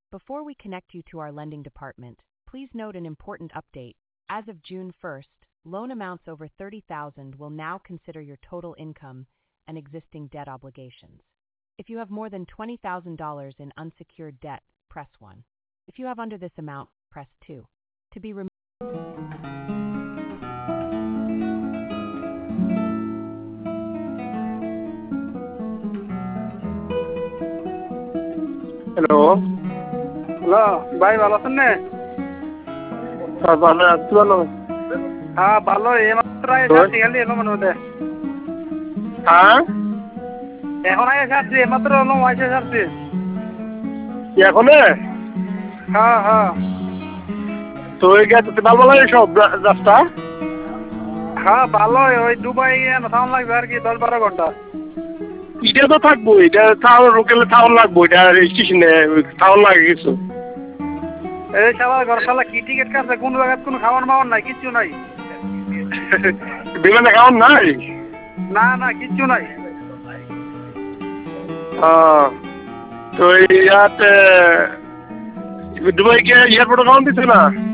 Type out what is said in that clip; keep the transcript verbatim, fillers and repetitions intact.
Before we connect you to our lending department, please note an important update. As of June first, loan amounts over thirty thousand dollars will now consider your total income and existing debt obligations. If you have more than twenty thousand dollars in unsecured debt, press one. If you have under this amount, press two. To be removed. Hello hello ভাই, ভালো আছেন না? হ্যাঁ ভালো আছি। ভালো হ্যাঁ ভালো। এইমাত্র আসছি, খালি এলো মনে হতে। হ্যাঁ এখন আগে আসছি, এইমাত্র এলো আইসে আসছি। এখন হ্যাঁ হ্যাঁ তো এই গেছে ভালো লাগে সব রাস্তা। হ্যাঁ ভালো। ওই দুবাই থাউন লাগবে আর কি, দশ বারো ঘন্টা। এটা তো থাকবো, এটা টাউন রোকেলে টাউন লাগবো, এটা স্টেশনে টাউন লাগে কিছু। এই শালা ঘর শালা কি টিকিট কাটছে, কোন জায়গায় কোনো খাওয়ার মাওয়ার নাই, কিচ্ছু নাই। বিমানে খাওয়ান নাই? না না কিচ্ছু নাই। তো ইয়াতে দুবাই কে এয়ারপোর্টে খাওয়ান দিচ্ছে না?